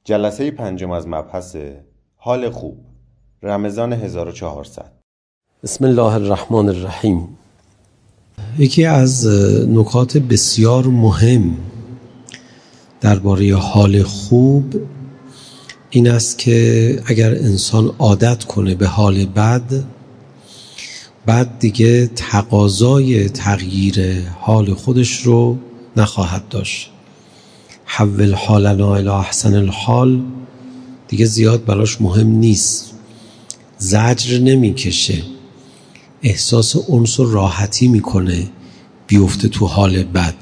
جلسه پنجم از مبحث حال خوب، رمضان 1400. بسم الله الرحمن الرحیم. یکی از نکات بسیار مهم درباره حال خوب این است که اگر انسان عادت کنه به حال بد، بعد دیگه تقاضای تغییر حال خودش رو نخواهد داشت. حول حالنا الی احسن الحال دیگه زیاد براش مهم نیست، زجر نمیکشه، احساس انس و راحتی میکنه بیفته تو حال بد.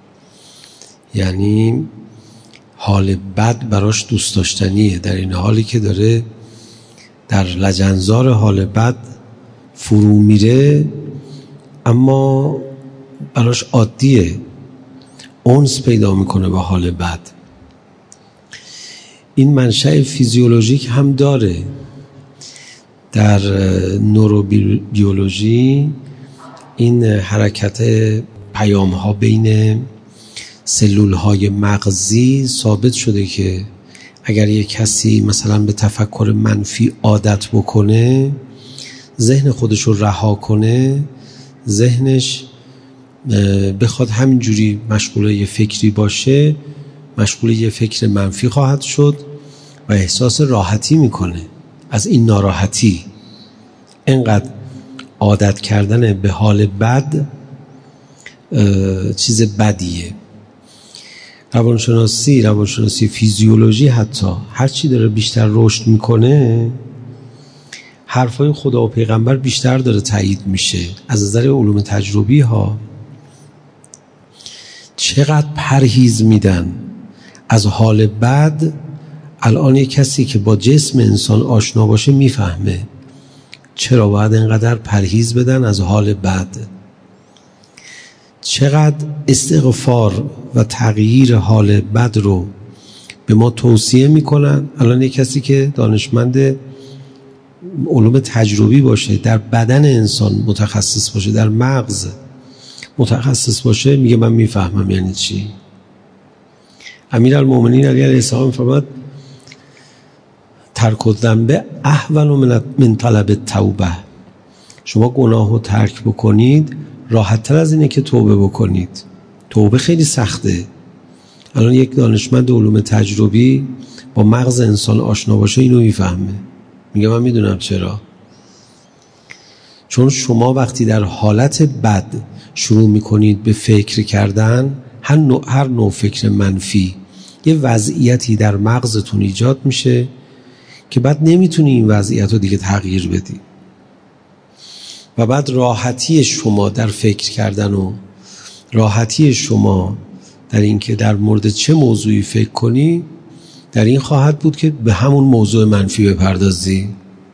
یعنی حال بد براش دوست داشتنیه، در این حالی که داره در لجنزار حال بد فرو میره، اما براش عادیه، انس پیدا میکنه با حال بد. این منشأ فیزیولوژیک هم داره. در نوروبیولوژی این حرکت پیام ها بین سلول های مغزی ثابت شده که اگر یک کسی مثلا به تفکر منفی عادت بکنه، ذهن خودش رو رها کنه، ذهنش بخواد همینجوری مشغول یه فکری باشه، مشغول یه فکر منفی خواهد شد و احساس راحتی میکنه. از این ناراحتی، اینقدر عادت کردن به حال بد چیز بدیه. روانشناسی فیزیولوژی حتی هر چی داره بیشتر رشد میکنه، حرفای خدا و پیغمبر بیشتر داره تایید میشه. از نظر علوم تجربی ها چقدر پرهیز میدن از حال بد. الان یک کسی که با جسم انسان آشنا باشه میفهمه چرا باید اینقدر پرهیز بدن از حال بد. چقدر استغفار و تغییر حال بد رو به ما توصیه میکنن. الان یک کسی که دانشمند علوم تجربی باشه، در بدن انسان متخصص باشه، در مغز متخصص باشه، میگه من میفهمم یعنی چی. امیرالمومنین علی علیه السلام فرمود ترک الذنب اهون من طلب التوبه. شما گناه رو ترک بکنید راحت تر از اینه که توبه بکنید. توبه خیلی سخته. الان یک دانشمند علوم تجربی با مغز انسان آشنا باشه اینو میفهمه. میگه من میدونم چرا. چون شما وقتی در حالت بد شروع میکنید به فکر کردن، هر نوع فکر منفی، یه وضعیتی در مغزتون ایجاد میشه که بعد نمیتونی این وضعیت رو دیگه تغییر بدی. و بعد راحتی شما در فکر کردن و راحتی شما در این که در مورد چه موضوعی فکر کنی در این خواهد بود که به همون موضوع منفی بپردازی.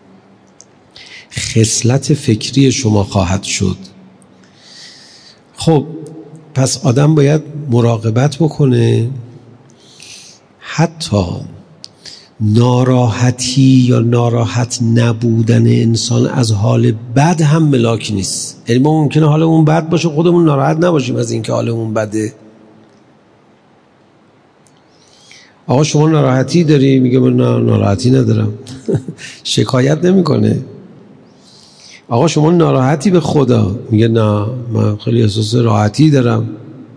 خصلت فکری شما خواهد شد. خب پس آدم باید مراقبت بکنه. حتی ناراحتی یا ناراحت نبودن انسان از حال بد هم ملاک نیست. یعنی ما ممکنه حالمون بد باشه، خودمون ناراحت نباشیم از اینکه حالمون بده. آقا شما ناراحتی داری؟ میگه من ناراحتی ندارم. شکایت نمیکنه. آقا شما ناراحتی به خدا؟ میگه نه من خیلی احساس راحتی دارم.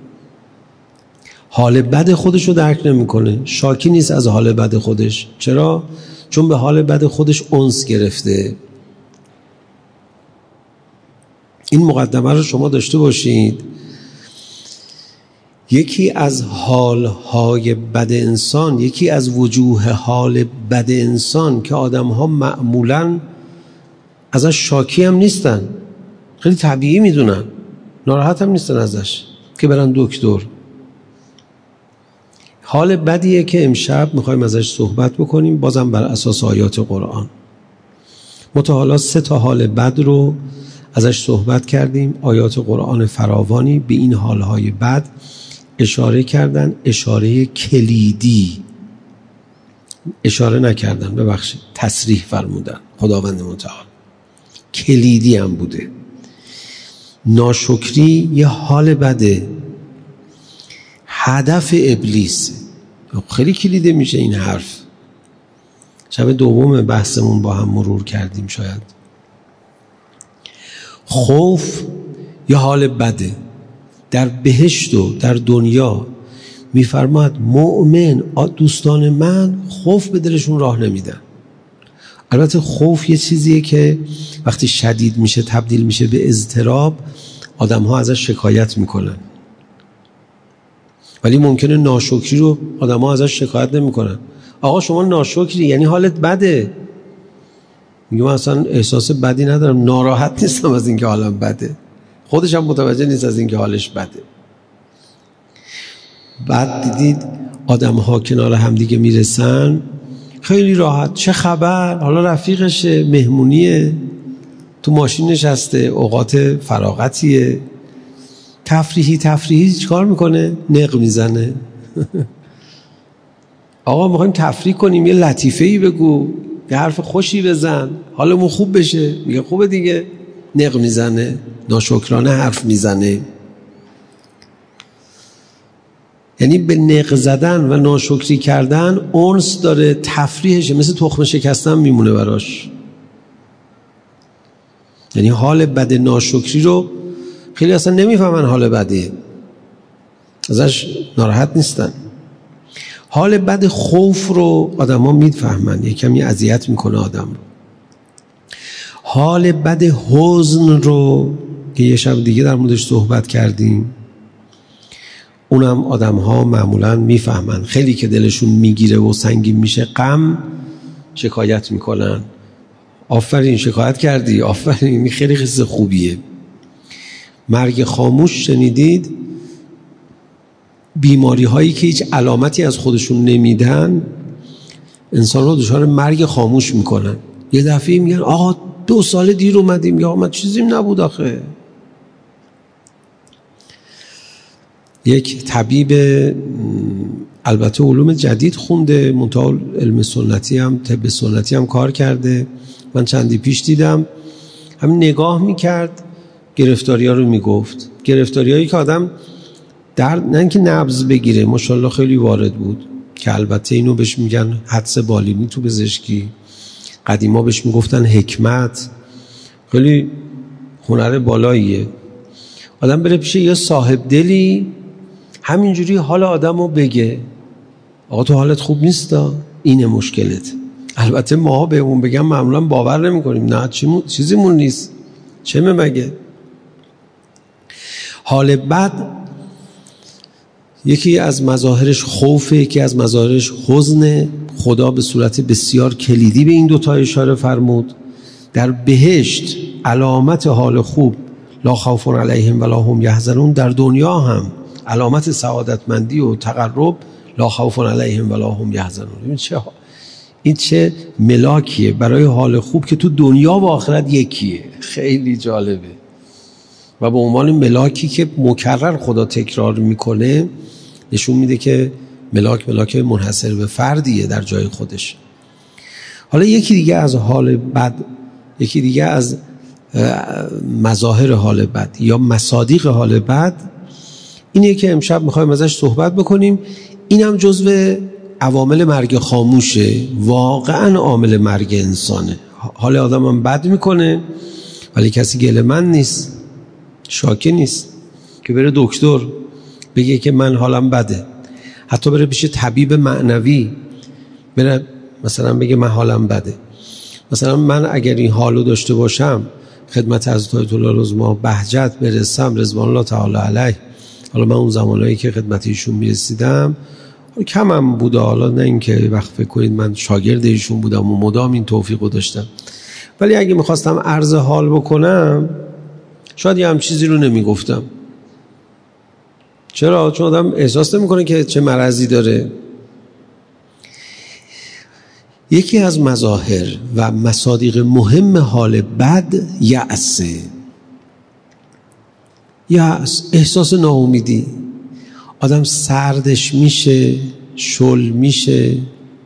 حال بد خودش رو درک نمیکنه، شاکی نیست از حال بد خودش. چرا؟ چون به حال بد خودش انس گرفته. این مقدمه رو شما داشته باشید. یکی از حالهای بد انسان، یکی از وجوه حال بد انسان که آدم‌ها معمولاً ازش شاکی هم نیستن، خیلی طبیعی میدونن، ناراحت هم نیستن ازش که برن دکتر. حال بدیه که امشب میخوایم ازش صحبت بکنیم، بازم بر اساس آیات قرآن. حالا 3 حال بد رو ازش صحبت کردیم. آیات قرآن فراوانی به این حالهای بد اشاره کردن، اشاره کلیدی. اشاره نکردن، ببخشید، تصریح فرمودن خداوند متعال. کلیدی هم بوده. ناشکری یه حال بده. هدف ابلیس خیلی کلیده میشه این حرف. شب دوم بحثمون با هم مرور کردیم شاید. خوف یا حال بده. در بهشت و در دنیا میفرماد مؤمن دوستان من خوف به دلشون راه نمیدن. البته خوف یه چیزیه که وقتی شدید میشه تبدیل میشه به اضطراب، آدم ها ازش شکایت میکنن، ولی ممکنه ناشکری رو آدم ها ازش شکایت نمیکنن. آقا شما ناشکری یعنی حالت بده. میگه من اصلا احساس بدی ندارم، ناراحت نیستم از اینکه حالم بده. خودش هم متوجه نیست از اینکه حالش بده. بعد دیدید آدم ها کنار هم دیگه میرسن خیلی راحت، چه خبر، حالا رفیقشه، مهمونیه، تو ماشین نشسته، اوقات فراغتیه، تفریحی چیکار میکنه؟ نق میزنه. آقا میخوایم تفریح کنیم، یه لطیفه‌ای بگو، یه حرف خوشی بزن، حالمون خوب بشه. میگه خوبه دیگه، نق میزنه، ناشکرانه حرف میزنه. یعنی به نق زدن و ناشکری کردن انس داره، تفریحشه، مثل تخم شکستن میمونه براش. یعنی حال بد ناشکری رو خیلی اصلا نمیفهمن حال بده، ازش ناراحت نیستن. حال بد خوف رو آدم ها میفهمن، یه کمی اذیت میکنه آدم رو. حال بد حزن رو که یه شب دیگه در موردش صحبت کردیم، اونم آدم ها معمولا میفهمن. خیلی که دلشون میگیره و سنگین میشه غم، شکایت میکنن. آفرین شکایت کردی، آفرین، این خیلی قصه خوبیه. مرگ خاموش شنیدید؟ بیماری هایی که هیچ علامتی از خودشون نمیدن انسان رو دچار مرگ خاموش میکنن. یه دفعه میگن آقا 2 سال دیر اومدیم، یا من چیزیم نبود آخه. یک طبیب البته علوم جدید خونده، منتها علم سنتی هم، طب سنتی هم کار کرده. من چندی پیش دیدم همین نگاه میکرد، گرفتاری ها رو میگفت. گرفتاری هایی که آدم نه اینکه نبض بگیره، ماشاءالله خیلی وارد بود، که البته اینو بهش میگن حدس بالینی تو پزشکی. قدیما بهش میگفتن حکمت، خیلی هنر بالاییه. آدم بره پیش یه صاحب دلی همینجوری حال آدم رو بگه آقا تو حالت خوب نیستا، اینه مشکلت. البته ماها به اون بگم معمولا باور نمی کنیم، نه چیزیمون نیست، چه مگه. حال بد یکی از مظاهرش خوفه، یکی از مظاهرش حزنه. خدا به صورت بسیار کلیدی به این دوتا اشاره فرمود. در بهشت علامت حال خوب لا خوف علیهم ولا هم یحزنون، در دنیا هم علامت سعادتمندی و تقرب لا خوف علیهم ولا هم یحزنون. این چه ملاکیه برای حال خوب که تو دنیا و آخرت یکیه. خیلی جالبه. و به عنوان ملاکی که مکرر خدا تکرار میکنه نشون میده که ملاک منحصر به فردیه در جای خودش. حالا یکی دیگه از حال بد، یکی دیگه از مظاهر حال بد یا مصادیق حال بد اینه که امشب میخوایم ازش صحبت بکنیم. اینم جزو عوامل مرگ خاموشه، واقعا عامل مرگ انسانه. حال آدم هم بد میکنه ولی کسی گله‌مند نیست، شاکی نیست که بره دکتر بگه که من حالم بده. حتی بره پیش طبیب معنوی بره مثلا بگه من حالم بده. مثلا من اگر این حالو داشته باشم خدمت حضرت آیت الله العظما بهجت برسم رضوان الله تعالی علیه، حالا من اون زمانهایی که خدمت ایشون میرسیدم کمم بوده، حالا نه اینکه وقت فکر کنید من شاگرد ایشون بودم و مدام این توفیقو داشتم، ولی اگه میخواستم عرض حال بکنم شاید یه هم چیزی رو نمیگفتم. چرا؟ چون آدم احساس نمیکنه که چه مرضی داره. یکی از مظاهر و مصادیق مهم حال بد یأسه. یأس، احساس ناامیدی. آدم سردش میشه، شل میشه،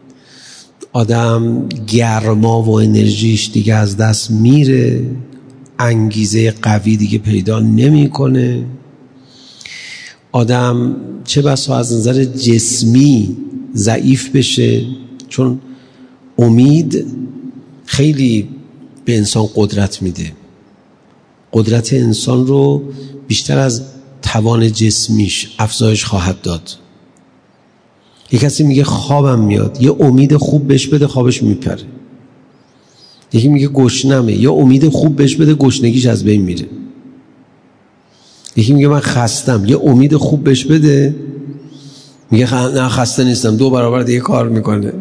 آدم گرما و انرژیش دیگه از دست میره، انگیزه قوی دیگه پیدا نمیکنه. آدم چه بسا از نظر جسمی ضعیف بشه، چون امید خیلی به انسان قدرت میده. قدرت انسان رو بیشتر از توان جسمیش افزایش خواهد داد. یک کسی میگه خوابم میاد، یه امید خوب بهش بده خوابش میپره. یکی میگه گشنمه، یه امید خوب بهش بده گشنگیش از بین میره. یکی میگه من خستم، یه امید خوب بهش بده میگه نه خسته نیستم، 2 برابر دیگه کار میکنه.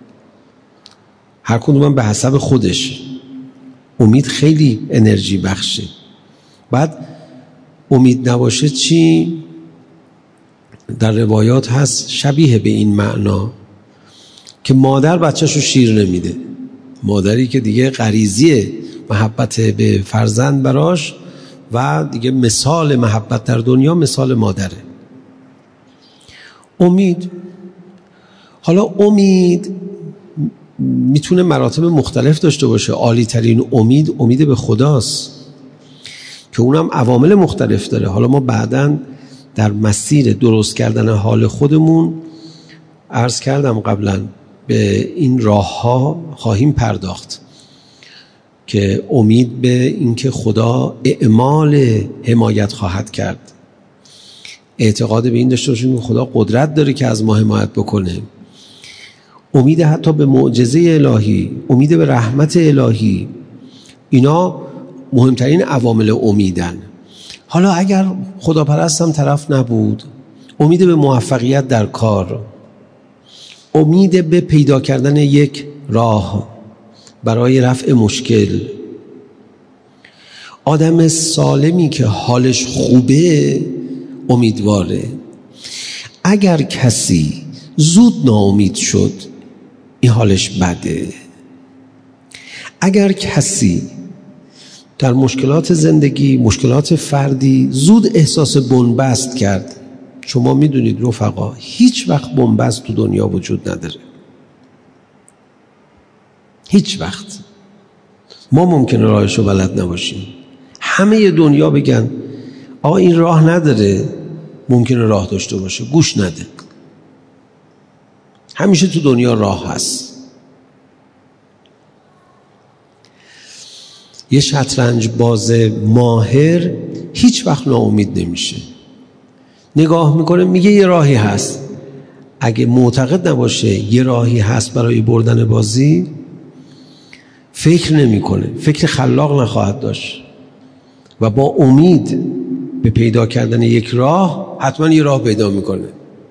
هر کدوم به حسب خودش. امید خیلی انرژی بخشه. بعد امید نباشه چی؟ در روایات هست شبیه به این معنا که مادر بچه‌شو شیر نمیده. مادری که دیگه غریزی محبت به فرزند براش و دیگه مثال محبت در دنیا مثال مادره. امید، حالا امید میتونه مراتب مختلف داشته باشه. عالی ترین امید به خداست که اونم عوامل مختلف داره. حالا ما بعداً در مسیر درست کردن حال خودمون عرض کردم قبلا به این راه ها خواهیم پرداخت که امید به اینکه خدا اعمال حمایت خواهد کرد، اعتقاد به این داشته باشیم که خدا قدرت داره که از ما حمایت بکنه، امید حتی به معجزه الهی، امید به رحمت الهی. اینا مهمترین عوامل امیدن. حالا اگر خداپرستم طرف نبود، امید به موفقیت در کار، امید به پیدا کردن یک راه برای رفع مشکل. آدم سالمی که حالش خوبه امیدواره. اگر کسی زود ناامید شد این حالش بده. اگر کسی در مشکلات زندگی، مشکلات فردی زود احساس بنبست کرد، شما میدونید رفقا هیچ وقت بنبست تو دنیا وجود نداره. هیچ وقت. ما ممکنه راهشو بلد نباشیم. همه دنیا بگن آقا این راه نداره، ممکنه راه داشته باشه، گوش نده. همیشه تو دنیا راه هست. یه شطرنج باز ماهر هیچ وقت ناامید نمیشه. نگاه میکنه میگه یه راهی هست. اگه معتقد نباشه یه راهی هست برای بردن بازی، فکر نمیکنه، فکر خلاق نخواهد داشت و با امید به پیدا کردن یک راه حتما یه راه پیدا میکنه.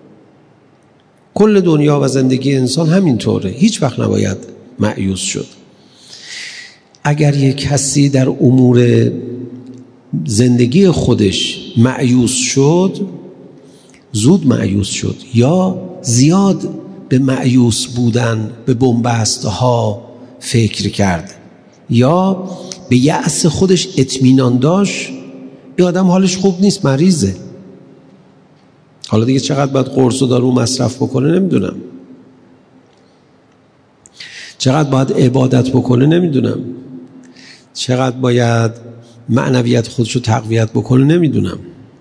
کل دنیا و زندگی انسان همینطوره. هیچ وقت نباید مایوس شد. اگر یک کسی در امور زندگی خودش مایوس شد، زود مایوس شد یا زیاد به مایوس بودن، به بنبست ها فکر کرد یا به یأس خودش اطمینان داشت، این آدم حالش خوب نیست، مریضه. حالا دیگه چقدر باید قرص و دارو مصرف بکنه نمیدونم، چقدر باید عبادت بکنه نمیدونم، چقدر باید معنویت خودشو تقویت بکنه نمیدونم.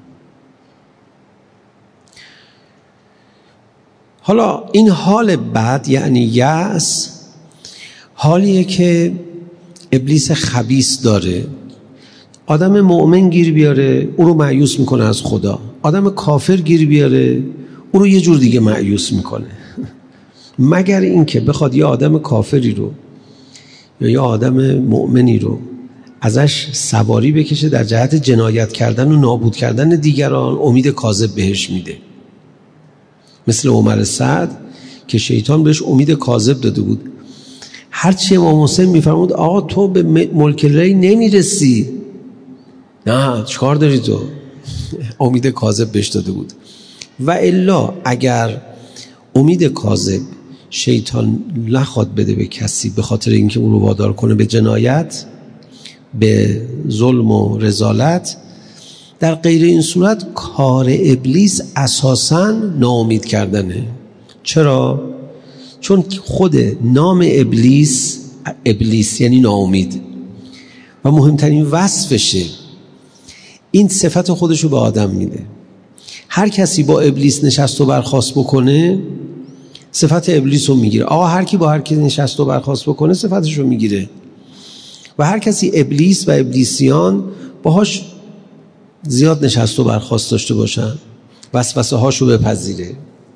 حالا این حال بد یعنی یأس، حالیه که ابلیس خبیث داره. آدم مؤمن گیر بیاره او رو مایوس میکنه از خدا، آدم کافر گیر بیاره او رو یه جور دیگه مایوس میکنه. مگر اینکه بخواد یه آدم کافری رو یا یه آدم مؤمنی رو ازش سواری بکشه در جهت جنایت کردن و نابود کردن دیگران، امید کاذب بهش میده. مثل عمر سعد که شیطان بهش امید کاذب داده بود. هرچی امام حسین میفرمود آقا تو به ملک ری نمیرسی، نه چیکار داری تو؟ امید کاذب بهش داده بود. و الا اگر امید کاذب شیطان نخواد بده به کسی به خاطر اینکه اون رو وادار کنه به جنایت، به ظلم و رذالت، در غیر این صورت کار ابلیس اساساً ناامید کردنه. چرا؟ چون خود نام ابلیس یعنی ناامید و مهمترین وصفشه. این صفت خودشو به آدم میده. هر کسی با ابلیس نشست و برخاست بکنه صفت ابلیس رو میگیره. آقا هر کی با هر کی نشست و برخاست بکنه صفتش رو میگیره و هر کسی ابلیس و ابلیسیان باهاش زیاد نشست و برخاست داشته باشن، وسوسه هاشو بپذیره.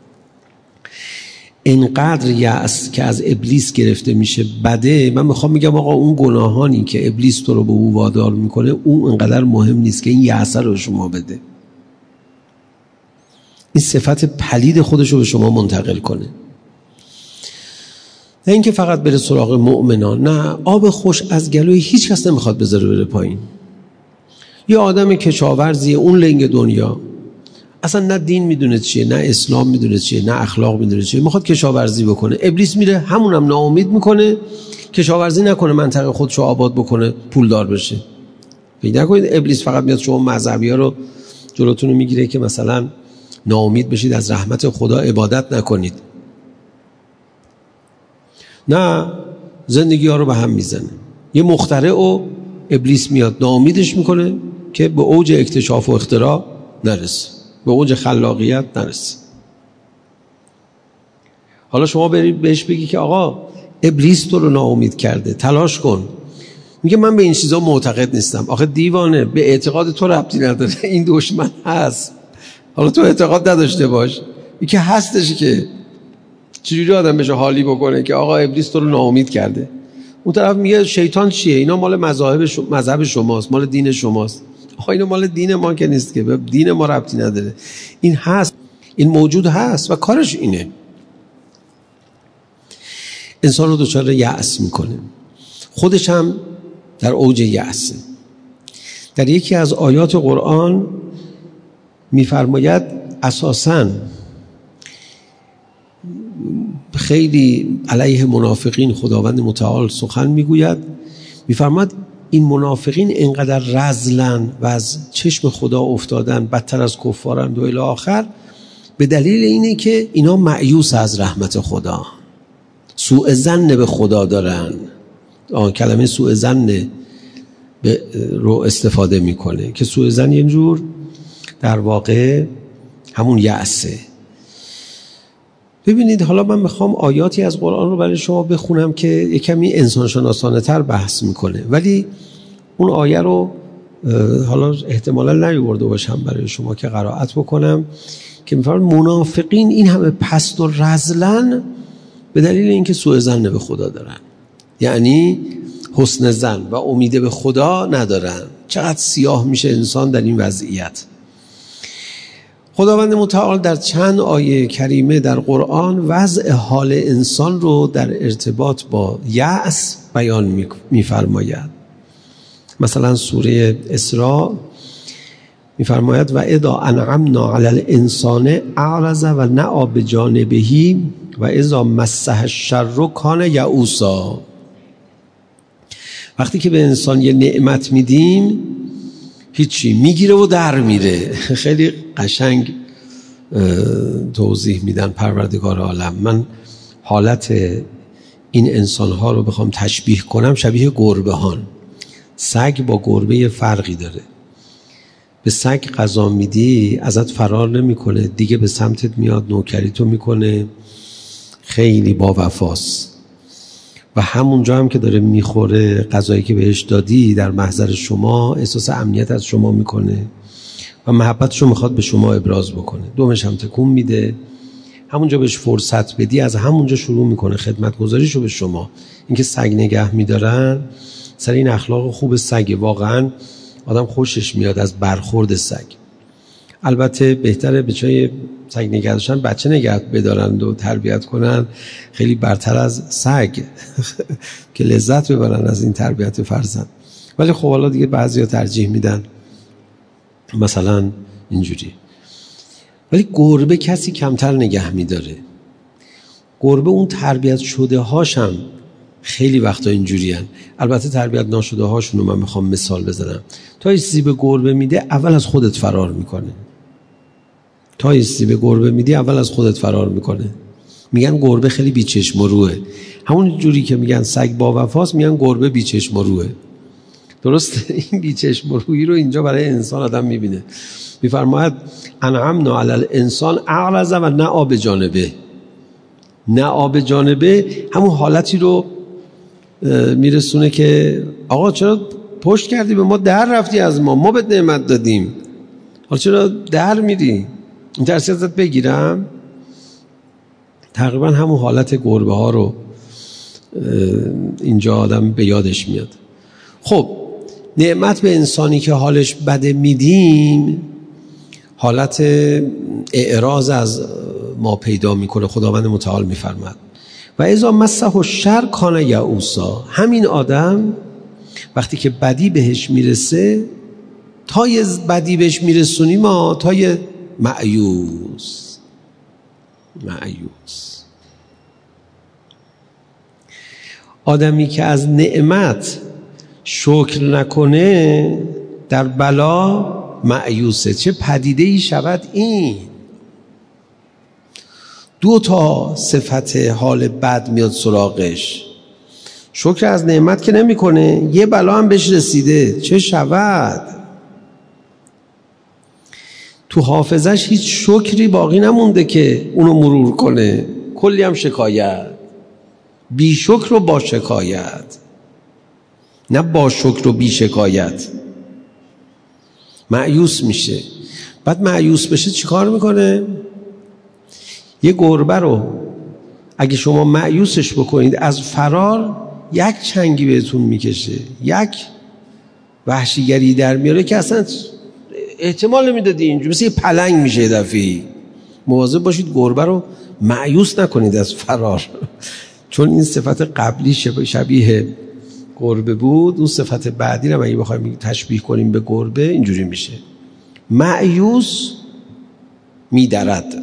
اینقدر یأس که از ابلیس گرفته میشه بده. من میخوام میگم آقا اون گناهانی که ابلیس تو رو به او وادار میکنه اون اینقدر مهم نیست که این یأس رو شما بده، این صفت پلید خودش رو به شما منتقل کنه. نه اینکه فقط بره سراغ مؤمنان، نه، آب خوش از گلوی هیچ کس نمیخواد بذاره بره پایین. یه آدم کشاورزیه، اون لنگ دنیا، اصلا نه دین میدونه چیه، نه اسلام میدونه چیه، نه اخلاق میدونه چیه، میخواد کشاورزی بکنه. ابلیس میره همونم ناامید میکنه، کشاورزی نکنه، منطقه خودشو آباد بکنه، پولدار بشه. فکر نکنید ابلیس فقط میاد شما مذهبی‌ها رو جلوتون رو میگیره که مثلا ناامید بشید از رحمت خدا، عبادت نکنید. نه، زندگی ها رو به هم میزنه. یه مخترع و ابلیس میاد ناامیدش میکنه که به اوج اکتشاف و اختراع نرسه، به اوج خلاقیت نرسه. حالا شما برید بهش بگی که آقا ابلیس تو رو ناامید کرده، تلاش کن. میگه من به این چیزا معتقد نیستم. آخه دیوانه، به اعتقاد تو ربطی نداره، این دشمن هست. حالا تو اعتقاد نداشته باش، این که هستش. که چجوری آدم بشه حالی بکنه که آقا ابلیس تو رو ناامید کرده؟ اون طرف میگه شیطان چیه؟ اینا مال مذهب شماست، مال دین شماست. آقا اینا مال دین ما که نیست، که به دین ما ربطی نداره. این هست، این موجود هست و کارش اینه. انسان رو دچار یأس میکنه، خودش هم در اوج یأسه. در یکی از آیات قرآن میفرماید، اساساً خیلی علیه منافقین خداوند متعال سخن میگوید، میفرماید این منافقین اینقدر رذلن و از چشم خدا افتادن، بدتر از کفارند و الی آخر، به دلیل اینه که اینا مایوس از رحمت خدا، سوء ظن به خدا دارن. کلمه سوء ظن رو استفاده میکنه که سوء ظن یه جور در واقع همون یأسه. ببینید، حالا من میخوام آیاتی از قرآن رو برای شما بخونم که یک کمی انسان شناسانه تر بحث میکنه، ولی اون آیه رو حالا احتمالا نیاورده باشم برای شما که قرائت بکنم، که میفرماید منافقین این همه پست و رذلن به دلیل اینکه سوء ظن به خدا دارن، یعنی حسن ظن و امید به خدا ندارن. چقدر سیاه میشه انسان در این وضعیت. خداوند متعال در چند آیه کریمه در قرآن وضع حال انسان رو در ارتباط با یأس بیان می‌فرماید. مثلا سوره اسراء می‌فرماید و اذا انعمنا علی الانسان اعرض و نأى بجانبه و اذا مسه الشر کان یئوسا. وقتی که به انسان یه نعمت میدیم هیچی، میگیره و در میره. خیلی قشنگ توضیح میدن پروردگار عالم. من حالت این انسانها رو بخوام تشبیه کنم شبیه گربه هان. سگ با گربه یه فرقی داره. به سگ غذا میدی ازت فرار نمیکنه، دیگه به سمتت میاد، نوکریتو میکنه، خیلی با وفاست و همونجا هم که داره میخوره غذایی که بهش دادی در محضر شما احساس امنیت از شما میکنه و محبتشو میخواد به شما ابراز بکنه. دومش هم تکون میده، همونجا بهش فرصت بدی از همونجا شروع میکنه خدمتگزاریشو به شما. اینکه سگ نگه میدارن سر این اخلاق خوب سگ، واقعا آدم خوشش میاد از برخورد سگ. البته بهتره به جای سگ نگه داشتن بچه نگه بدارند و تربیت کنن، خیلی برتر از سگ که لذت ببرن از این تربیت فرزند. ولی خب حالا دیگه بعضیا ترجیح میدن مثلا اینجوری. ولی گربه کسی کمتر نگه میداره. گربه اون تربیت شده هاشم خیلی وقتا اینجوری هن. البته تربیت ناشده هاشون رو من میخوام مثال بزنم. تا یه چیزی به گربه میده اول از خودت فرار میکنه. تا یه چیزی به گربه میدی اول از خودت فرار میکنه. میگن گربه خیلی بیچشم و روه. همون جوری که میگن سگ با وفاست، میگن گربه بیچشم و روه. درسته؟ این بیچشم و رویی رو اینجا برای انسان آدم میبینه. میفرماید انعمنا علی الانسان اعرض و نأى بجانبه. نه آب جانبه همون حالتی رو میرسونه که آقا چرا پشت کردی به ما، در رفتی از ما بهت نعمت دادیم، حالا چرا در میری، این ترسی ازت بگیرم. تقریبا همون حالت گربه ها رو اینجا آدم به یادش میاد. خب نعمت به انسانی که حالش بده میدیم حالت اعراض از ما پیدا میکنه. خداوند متعال میفرماد و اذا مسه الشر کان یئوسا، همین آدم وقتی که بدی بهش میرسه تا یه بدی بهش میرسونیم تا یه مایوس. آدمی که از نعمت شکر نکنه در بلا مایوسه. چه پدیده ای شود این؟ 2 صفت حال بد میاد سراغش. شکر از نعمت که نمی کنه، یه بلا هم بهش رسیده، چه شود؟ تو حافظش هیچ شکری باقی نمونده که اونو مرور کنه، کلی هم شکایت، بی شکر و با شکایت، نه با شکر و بی شکایت. مایوس میشه. بعد مایوس بشه چی کار میکنه؟ یه گربه رو اگه شما مایوسش بکنید از فرار یک چنگی بهتون میکشه، یک وحشیگری در میاره که اصلا احتمال نمیدادی اینجور، مثل یه پلنگ میشه یه دفعی. مواظب باشید گربه رو مایوس نکنید از فرار، چون این صفت قبلی شبیه گربه بود، اون صفت بعدی رو اگه بخوایم تشبیه کنیم به گربه اینجوری میشه، مایوس میدرد.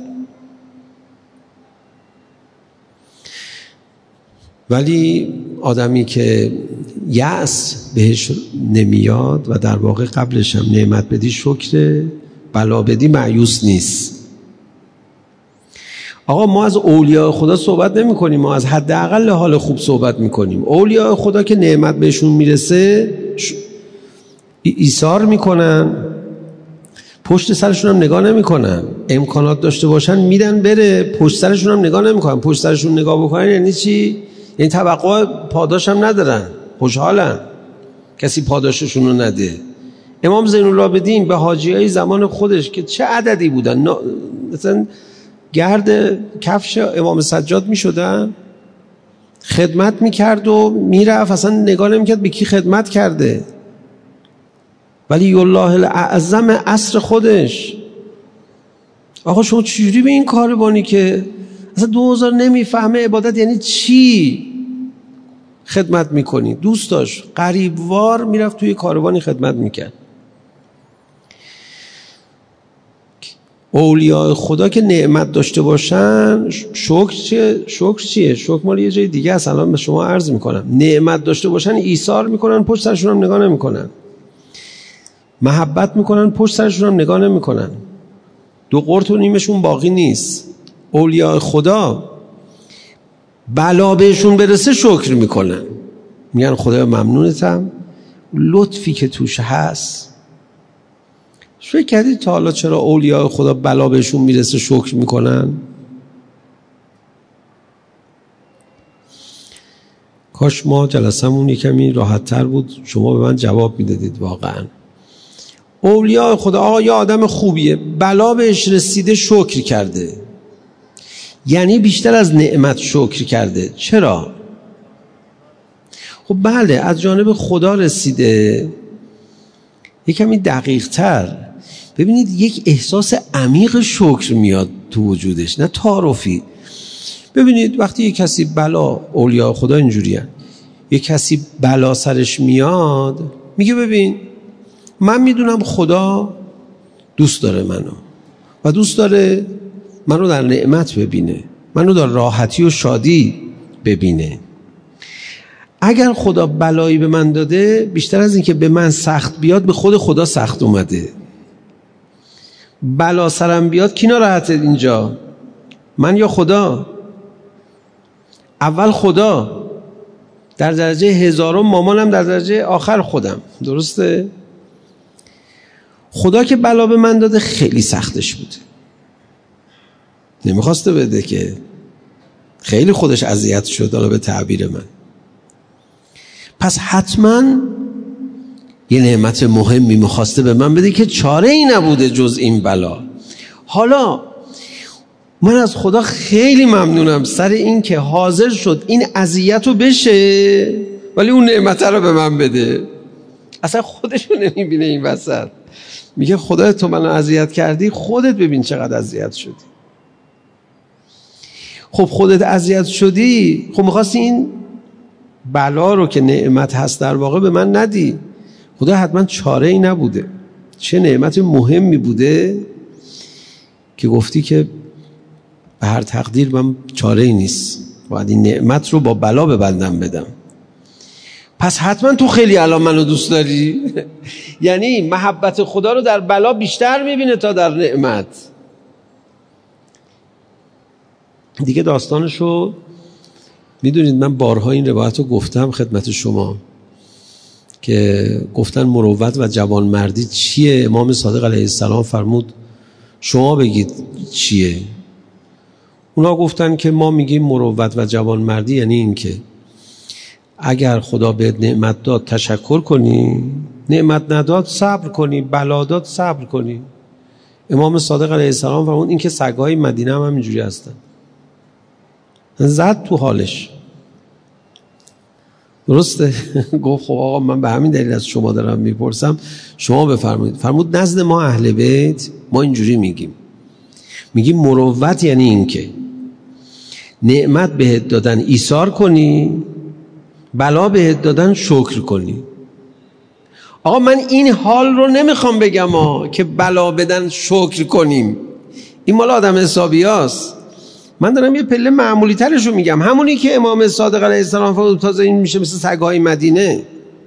ولی آدمی که یأس بهش نمیاد و در واقع قبلش هم نعمت بدی شکر، بلا بدی مایوس نیست. آقا ما از اولیاء خدا صحبت نمی کنیم، ما از حداقل حال خوب صحبت می کنیم. اولیاء خدا که نعمت بهشون میرسه ایثار میکنن، پشت سرشون هم نگاه نمی کنن. امکانات داشته باشن میدن بره، پشت سرشون هم نگاه نمی کنن. پشت سرشون نگاه بکنن یعنی چی؟ یعنی توقع پاداش هم ندارن، خوشحالن کسی پاداششون رو نده. امام زین العابدین به حاجیای زمان خودش که چه عددی بودن، مثلا گرد کفش امام سجاد می شدن، خدمت می کرد و می رفت، اصلا نگاه نمی کرد به کی خدمت کرده. ولی الله الاعظم عصر خودش. آقا شما چجوری به این کاروانی که اصلا 2000 نمیفهمه عبادت یعنی چی خدمت میکنی؟ دوست داشت غریبوار میرفت توی کاروانی خدمت میکرد. اولیاء خدا که نعمت داشته باشن شکر چیه؟ شکر مال یه جای دیگه است. الان به شما عرض میکنم نعمت داشته باشن ایثار میکنن، پشت سرشون هم نگاه نمیکنن. محبت میکنن، پشت سرشون هم نگاه نمیکنن. 2 قرط و نیمشون باقی نیست. اولیاء خدا بلا بهشون برسه شکر میکنن، میگن خدایا ممنونتم، لطفی که توش هست. فکر کردید تا حالا چرا اولیاء خدا بلا بهشون میرسه شکر میکنن؟ کاش ما جلسمون یکمی راحت تر بود، شما به من جواب میدادید. واقعا اولیاء خدا، آقا یا آدم خوبیه بلا بهش رسیده شکر کرده، یعنی بیشتر از نعمت شکر کرده. چرا؟ خب بله از جانب خدا رسیده، یکمی دقیق تر. ببینید یک احساس عمیق شکر میاد تو وجودش، نه تعارفی. ببینید وقتی یک کسی بلا، اولیاء خدا اینجوری هست، یک کسی بلا سرش میاد میگه ببین من میدونم خدا دوست داره منو و دوست داره منو در نعمت ببینه، منو در راحتی و شادی ببینه. اگر خدا بلایی به من داده، بیشتر از این که به من سخت بیاد به خود خدا سخت اومده. بلا سرم بیاد کی ناراحته اینجا؟ من یا خدا؟ اول خدا در درجه 1000، مامانم در درجه آخر خودم. درسته؟ خدا که بلا به من داده خیلی سختش بوده، نمیخواسته بده که، خیلی خودش اذیت شد، حالا به تعبیر من. پس حتما یه نعمت مهمی میخواسته به من بده که چاره ای نبوده جز این بلا. حالا من از خدا خیلی ممنونم سر این که حاضر شد این اذیت رو بشه ولی اون نعمت رو به من بده. اصلا خودشو نمیبینه این وسط، میگه خدا تو منو اذیت کردی، خودت ببین چقدر اذیت شدی. خب خودت اذیت شدی، خب میخواستی این بلا رو که نعمت هست در واقع به من ندی. خدا حتما چاره ای نبوده. چه نعمت مهمی بوده که گفتی که به هر تقدیر من چاره ای نیست، باید این نعمت رو با بلا ببندم بدم. پس حتما تو خیلی الان منو دوست داری. یعنی محبت خدا رو در بلا بیشتر میبینه تا در نعمت. دیگه داستانشو میدونید، من بارها این روایت رو گفتم خدمت شما که گفتن مروت و جوانمردی چیه. امام صادق علیه السلام فرمود شما بگید چیه. اونا گفتن که ما میگیم مروت و جوانمردی یعنی این که اگر خدا بهت نعمت داد تشکر کنی، نعمت نداد صبر کنی، بلا داد صبر کنی. امام صادق علیه السلام فرمود این که سگای مدینه هم اینجوری هستن. زد تو حالش. درسته؟ گفت خب آقا من به همین دلیل از شما دارم میپرسم، شما بفرمایید. فرمود نزد ما اهل بیت ما اینجوری میگیم مروت یعنی این که نعمت بهت دادن ایثار کنی، بلا بهت دادن شکر کنی. آقا من این حال رو نمیخوام بگم که بلا بدن شکر کنیم، این مال آدم حسابی هست. من دارم یه پله معمولی ترش رو میگم، همونی که امام صادق علیه السلام فرمود تازه این میشه مثل سگهای مدینه،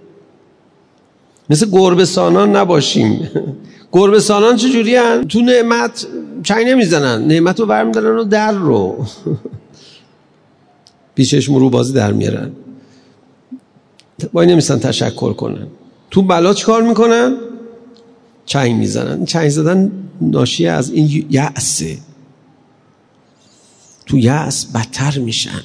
مثل گربه سانان نباشیم. گربه سانان چجوری هن؟ تو نعمت چنگ نمیزنن، نعمت رو برمیدارن و در رو پیشش مرو بازی در میارن، وای نمیستن تشکر کنن. تو بلا چیکار میکنن؟ چنگ میزنن. چنگ زدن ناشی از این یأسه. تو یأس بدتر میشن.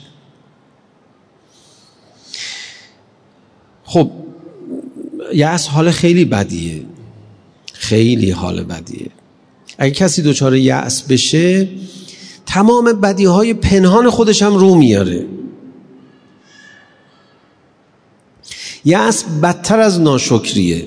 خب یأس حال خیلی بدیه، خیلی حال بدیه. اگه کسی دچار یأس بشه تمام بدیهای پنهان خودش هم رو میاره. یأس بدتر از ناشکریه.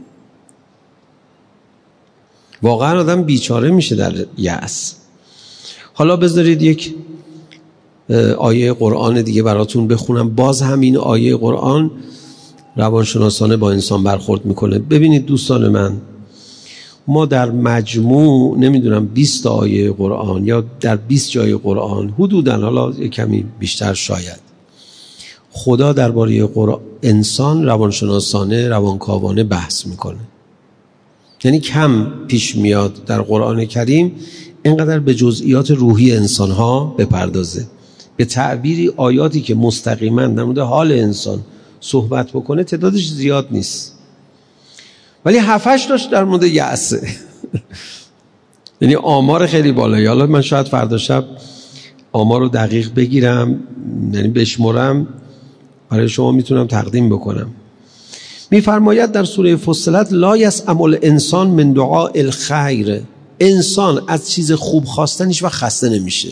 واقعا آدم بیچاره میشه در یأس. حالا بذارید یک آیه قرآن دیگه براتون بخونم. باز همین آیه قرآن روانشناسانه با انسان برخورد میکنه. ببینید دوستان من، ما در مجموع نمیدونم 20 آیه قرآن یا در 20 جای قرآن حدوداً، حالا کمی بیشتر شاید، خدا درباره انسان روانشناسانه روانکاوانه بحث میکنه. یعنی کم پیش میاد در قرآن کریم اینقدر به جزئیات روحی انسانها بپردازه. به تعبیری آیاتی که مستقیما در مورد حال انسان صحبت بکنه تعدادش زیاد نیست، ولی 7-8 تاش در مورد یأسه. یعنی آمار خیلی بالایی. حالا من شاید فردا شب آمار رو دقیق بگیرم، یعنی بشمرم برای شما میتونم تقدیم بکنم. میفرماید در سوره فصلت لا یسأم الانسان من دعاء الخیر. انسان از چیز خوب خواستنش و خسته نمیشه.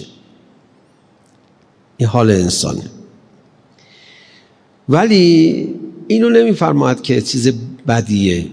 این حال انسانه. ولی اینو نمیفرماید که چیز بدیه.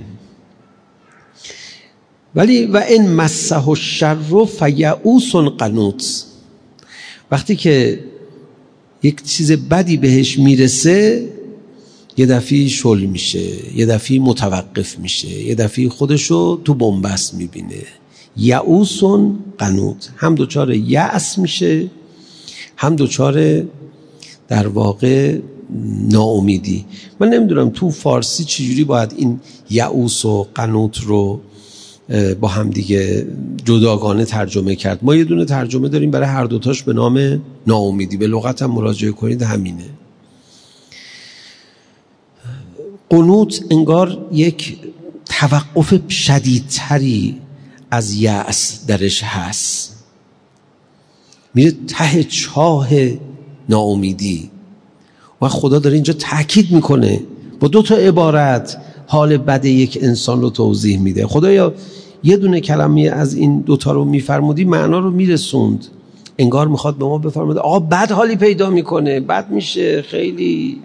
ولی و ان مسه الشر فیئوس قنوط. وقتی که یک چیز بدی بهش میرسه یه دفعه شل میشه، یه دفعه متوقف میشه، یه دفعه خودشو تو بنبست میبینه. یئوس قنوط. هم دوچار یأس میشه، هم دوچار در واقع ناامیدی. من نمیدونم تو فارسی چجوری باید این یئوس و قنوط رو با هم دیگه جداگانه ترجمه کرد. ما یه دونه ترجمه داریم برای هر دوتاش به نام ناامیدی. به لغت هم مراجعه کنید همینه. قنوط انگار یک توقف شدیدتری از یأس درش هست. میره ته چاه ناامیدی. و خدا داره اینجا تأکید میکنه با 2 عبارت حال بد یک انسان رو توضیح میده. خدایا یه دونه کلمه از این 2 رو میفرمودی معنا رو میرسوند. انگار میخواد به ما بفرماده آقا بد حالی پیدا میکنه، بد میشه خیلی.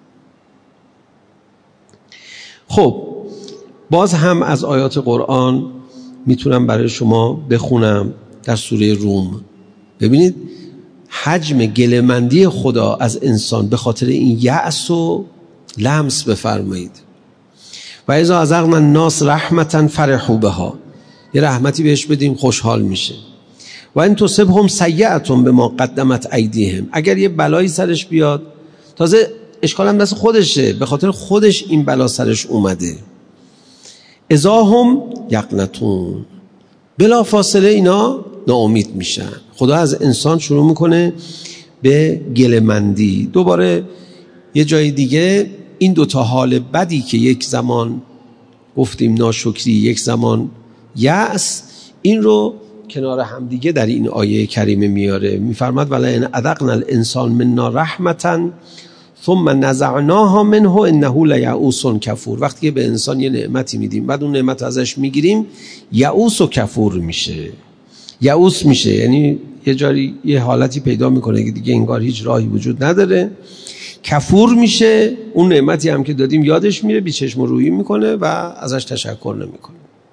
خب باز هم از آیات قرآن میتونم برای شما بخونم در سوره روم. ببینید حجم گله‌مندی خدا از انسان به خاطر این یأس و لمس بفرمایید. و اذا اذقنا الناس رحمتا فرحوا بها، یه رحمتی بهش بدیم خوشحال میشه. و ان تصبهم سیئة بما قدمت ایدیهم، اگر یه بلایی سرش بیاد تازه اشکال هم دست خودشه، به خاطر خودش این بلا سرش اومده. اذا هم یقنطون، بلا فاصله اینا ناامید میشن. خدا از انسان شروع میکنه به گله‌مندی. دوباره یه جای دیگه این 2 حال بدی که یک زمان گفتیم ناشکری، یک زمان یأس، این رو کنار هم دیگه در این آیه کریمه میاره. میفرماد ولئن اذقنا الانسان منا رحمتا ثم نزعناها منه انه لیئوس کفور. وقتی که به انسان یه نعمتی میدیم بعد اون نعمت ازش میگیریم، یئوس و کفور میشه. یئوس میشه یعنی یه جایی یه حالتی پیدا میکنه که دیگه انگار هیچ راهی وجود نداره. کفور میشه، اون نعمتی هم که دادیم یادش میره، بی چشم و رویی میکنه و ازش تشکر نمیکنه.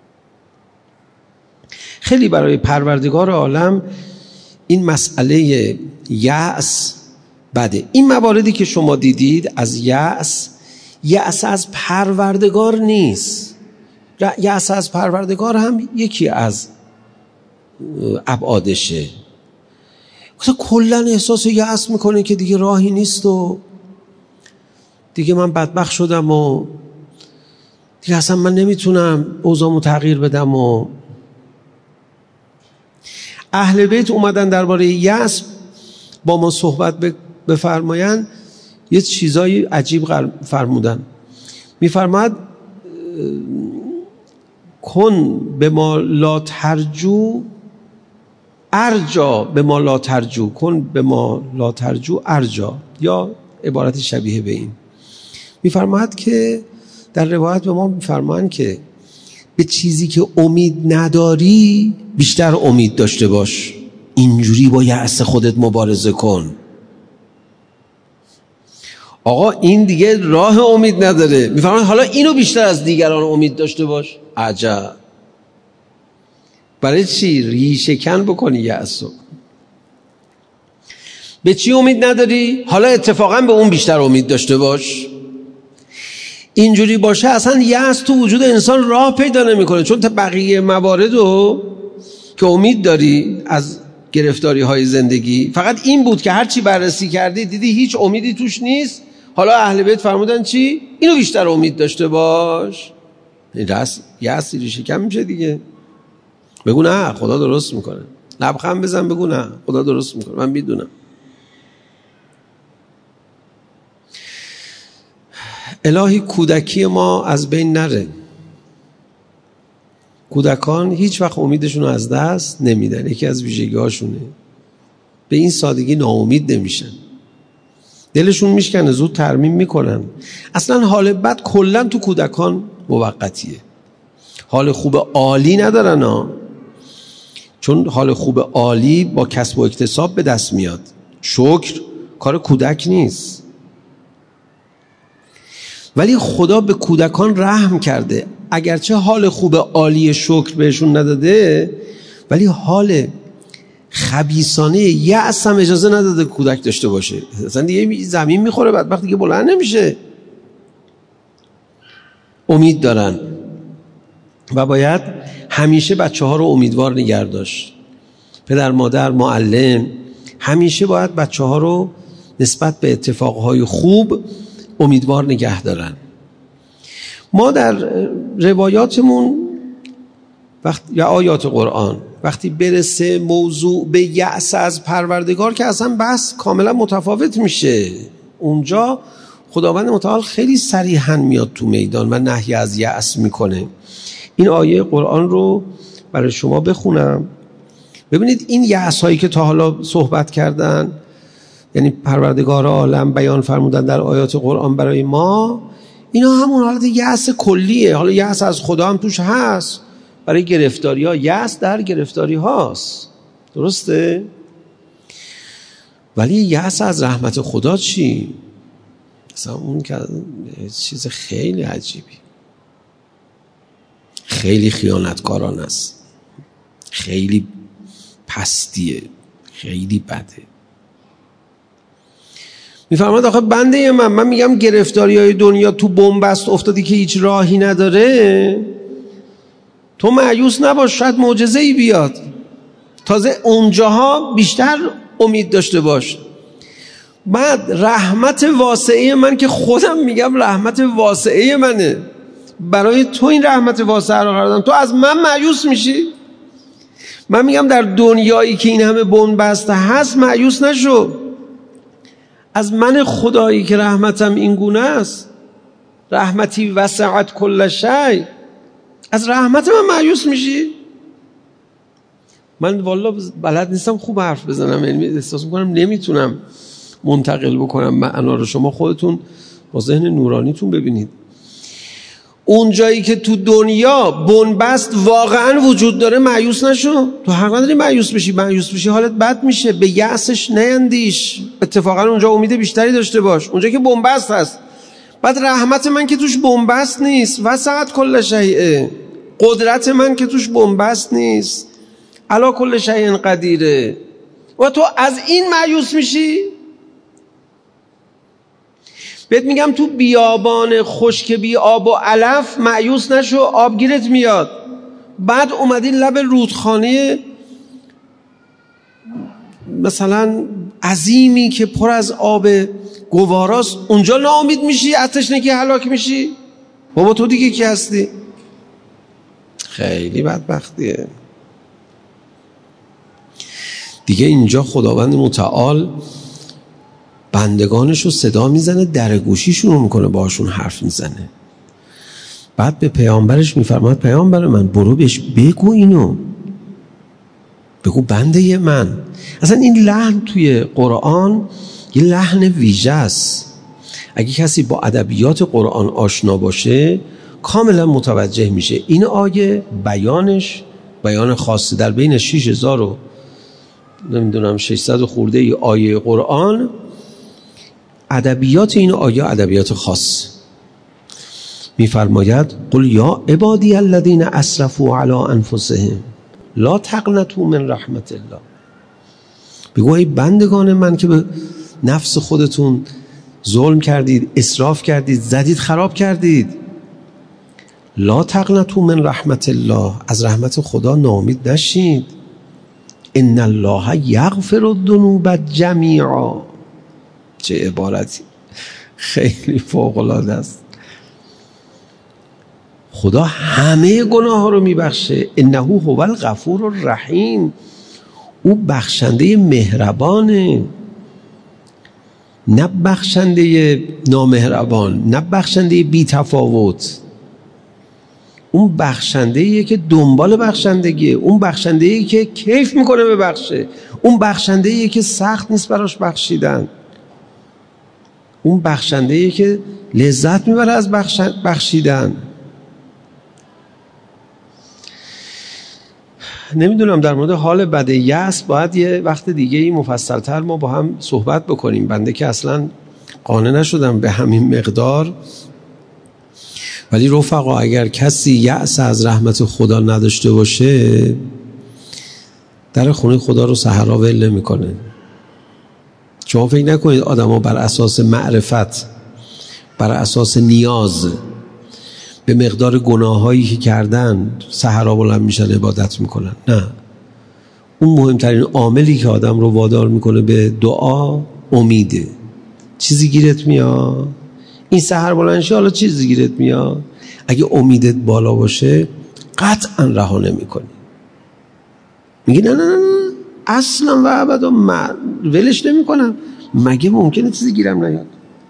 خیلی برای پروردگار عالم این مسئله یأس بده. این مواردی که شما دیدید از یأس از پروردگار نیست. یأس از پروردگار هم یکی از ابعادشه. کلا احساس یأس میکنه که دیگه راهی نیست و دیگه من بدبخت شدم و دیگه اصلا من نمیتونم اوضاعمو تغییر بدم. و اهل بیت اومدن درباره یأس با ما صحبت بفرمایند، یه چیزای عجیب فرمودن. میفرماد کن به ما لا ترجو ارجا، به ما لا ترجو، کن به ما لا ترجو ارجا، یا عبارت شبیه به این. میفرماد که در روایت به ما میفرمان که به چیزی که امید نداری بیشتر امید داشته باش. اینجوری با یأس خودت مبارزه کن. آقا این دیگه راه امید نداره. میفرماد حالا اینو بیشتر از دیگران امید داشته باش. عجب. برای چی؟ ریشه کن بکنی یأسو. به چی امید نداری؟ حالا اتفاقا به اون بیشتر امید داشته باش. اینجوری باشه اصلا یأس تو وجود انسان راه پیدا نمیکنه، چون تا بقیه مواردو که امید داری از گرفتاری های زندگی، فقط این بود که هرچی بررسی کردی دیدی هیچ امیدی توش نیست. حالا اهل بیت فرمودن چی؟ اینو بیشتر امید داشته باش. یأس ریشه کن میشه دیگه. بگو نه خدا درست میکنه، لبخند بزن بگو نه خدا درست میکنه، من میدونم. الهی کودکی ما از بین نره. کودکان هیچ وقت امیدشون رو از دست نمیدن، یکی از ویژگی هاشونه. به این سادگی ناامید نمیشن، دلشون میشکنه، زود ترمیم میکنن. اصلا حال بد کلا تو کودکان موقتیه. حال خوب عالی ندارن ها، چون حال خوب عالی با کسب و اکتساب به دست میاد. شکر کار کودک نیست. ولی خدا به کودکان رحم کرده، اگرچه حال خوب عالی شکر بهشون نداده، ولی حال خبیثانه یأس هم اجازه نداده کودک داشته باشه. اصلا دیگه زمین میخوره، بدبخت دیگه بلند نمیشه. امید دارن و باید همیشه بچه ها رو امیدوار نگه داشت. پدر مادر معلم همیشه باید بچه ها رو نسبت به اتفاقهای خوب امیدوار نگه دارن. ما در روایاتمون یا آیات قرآن وقتی برسه موضوع به یأس از پروردگار که اصلا بحث کاملا متفاوت میشه. اونجا خداوند متعال خیلی صریحاً میاد تو میدان و نهی از یأس میکنه. این آیه قرآن رو برای شما بخونم. ببینید این یأس هایی که تا حالا صحبت کردن یعنی پروردگار عالم بیان فرمودن در آیات قرآن برای ما، اینا همون حالت یأس کلیه. حالا یأس از خدا هم توش هست، برای گرفتاری ها یأس در گرفتاری هاست، درسته؟ ولی یأس از رحمت خدا چی؟ مثلا اون که چیز خیلی عجیبی، خیلی خیانتکارانه است، خیلی پستیه، خیلی بده. میفرماد آخه بنده من میگم گرفتاری های دنیا تو بنبست افتادی که هیچ راهی نداره، تو مایوس نباش، شاید معجزه‌ای بیاد. تازه اونجاها بیشتر امید داشته باش. بعد رحمت واسعه من که خودم میگم رحمت واسعه منه، برای تو این رحمت واسعه رو قرار دادم، تو از من مایوس میشی؟ من میگم در دنیایی که این همه بنبسته هست مایوس نشو، از من خدایی که رحمتم این گونه است، رحمتی وسعت کل شیء، از رحمت من مایوس میشی؟ من والله بلد نیستم خوب حرف بزنم، یعنی احساس میکنم نمیتونم منتقل بکنم معنا رو. شما خودتون با ذهن نورانیتون ببینید. اون جایی که تو دنیا بنبست واقعا وجود داره مایوس نشو. تو حق نداری مایوس بشی حالت بد میشه، به یأسش نیندیش، اتفاقا اونجا امید بیشتری داشته باش، اونجا که بنبست هست. بعد رحمت من که توش بنبست نیست، وسعت کل شیء، قدرت من که توش بنبست نیست، علی کل شیء قدیره، و تو از این مایوس میشی؟ بهت میگم تو بیابان خشک بی آب و علف مایوس نشو، آبگیرت میاد. بعد اومدی لب رودخانه مثلا عظیمی که پر از آب گواراست، اونجا ناامید میشی، از تشنگی هلاک میشی؟ بابا تو دیگه کی هستی؟ خیلی بدبختیه دیگه. اینجا خداوند متعال بندگانشو صدا میزنه، در گوشیشون رو میکنه، باشون حرف میزنه. بعد به پیامبرش میفرماد پیامبر من برو بهش بگو، اینو بگو بنده من. اصلا این لحن توی قرآن یه لحن ویژه است. اگه کسی با ادبیات قرآن آشنا باشه کاملا متوجه میشه. این آیه بیانش بیان خاصه در بین 6000 و نمیدونم 600 خورده ای آیه قرآن، ادبیات این آیه ادبیات خاص. میفرماید قل یا عبادی الذین اسرفوا علی انفسهم لا تقنطوا من رحمت الله. بگو ای بندگان من که به نفس خودتون ظلم کردید، اسراف کردید، زدید، خراب کردید، لا تقنطوا من رحمت الله، از رحمت خدا ناامید نشید. ان الله یغفر الذنوب جمیعا. چه عبارتی خیلی فوق العاده است. خدا همه گناه ها رو میبخشه. انه هو الغفور الرحیم، او بخشنده مهربانه، نه بخشنده نامهربان، نه بخشنده بی تفاوت. اون بخشنده‌ایه که دنبال بخشندگیه، اون بخشنده‌ایه که کیف میکنه ببخشه، اون بخشنده‌ایه که سخت نیست براش بخشیدن، اون بخشنده‌ایه که لذت میبره از بخشیدن. نمیدونم در مورد حال بد یأس باید یه وقت دیگه ای مفصل‌تر ما با هم صحبت بکنیم. بنده که اصلا قانع نشدم به همین مقدار. ولی رفقا اگر کسی یأس از رحمت خدا نداشته باشه در خونه خدا رو سحرا ول نمی‌کنه. شما فکر نکنید آدم‌ها بر اساس معرفت، بر اساس نیاز به مقدار گناهایی که کردن سحرا بلند میشن عبادت میکنن. نه، اون مهمترین عاملی که آدم رو وادار میکنه به دعا امیده. چیزی گیرت میاد این سحر بلند شه، حالا چیزی گیرت میاد، اگه امیدت بالا باشه قطعا رها نمیکنی. میگی نه نه نه اصلا و ابدا ولش نمیکنم، مگه ممکنه چیزی گیرم نیاد؟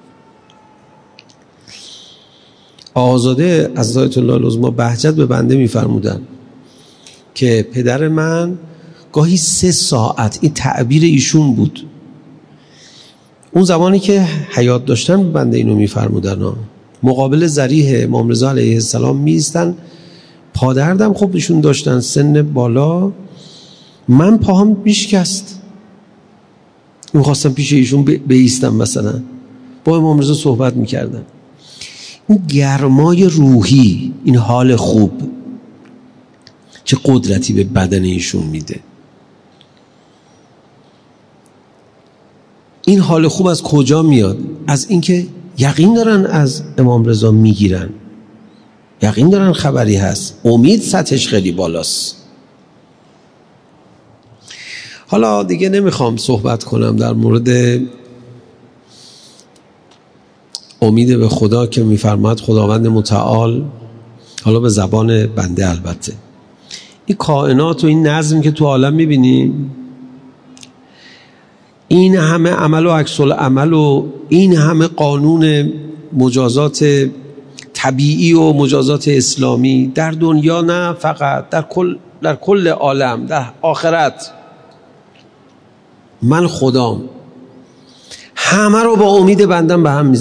آقازاده عزایت الله العظمی بهجت به بنده میفرمودن که پدر من گاهی 3 ساعت، این تعبیر ایشون بود، اون زمانی که حیات داشتن بنده اینو میفرمودن، مقابل ذریح امام رضا علیه السلام میستن، پادردم خب ایشون داشتن سن بالا، من پاهم میشکست، میخواستم پیش ایشون بیستم، مثلا با امام رضا صحبت میکردم. این گرمای روحی، این حال خوب چه قدرتی به بدن ایشون میده. این حال خوب از کجا میاد؟ از اینکه یقین دارن از امام رضا میگیرن، یقین دارن خبری هست، امید سطحش خیلی بالاست. حالا دیگه نمیخوام صحبت کنم در مورد امید به خدا که میفرماد خداوند متعال، حالا به زبان بنده البته، این کائنات و این نظم که تو عالم میبینیم، این همه عمل و عکس العمل و این همه قانون مجازات طبیعی و مجازات اسلامی در دنیا، نه فقط در کل عالم، در آخرت، من خدام همه رو با امید بندم به هم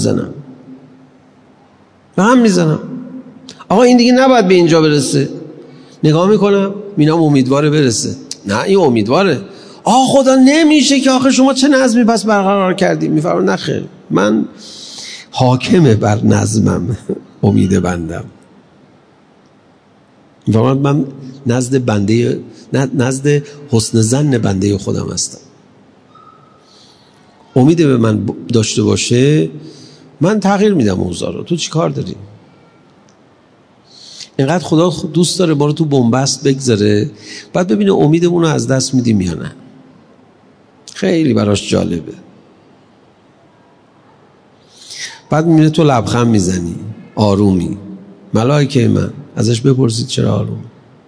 میزنم. آقا این دیگه نباید به اینجا برسه، نگاه میکنم اینم امیدواره برسه، نه این امیدواره، آقا خدا نمیشه که آخه شما چه نظمی پس برقرار کردیم؟ میفرمان نخیر، من حاکمه بر نظمم، امید بندم. میفرمان من نزد حسن ظن بنده خودم هستم، امید به من داشته باشه، من تغییر میدم اوضاع رو. تو چی کار داری؟ اینقدر خدا دوست داره ما رو تو بنبست بگذاره، بعد ببینه امیدمون رو از دست میدیم یا نه. خیلی براش جالبه. بعد میبینه تو لبخند میزنی، آرومی. ملائکه من ازش بپرسید چرا آروم؟